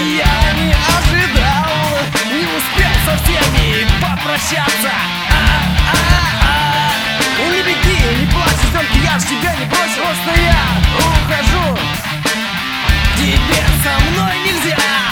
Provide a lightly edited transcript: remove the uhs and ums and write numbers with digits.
Я не ожидал, не успел со всеми попрощаться. Не беги, не плачь, сестренка, я ж тебя не бросил, просто я ухожу. Тебе со мной нельзя.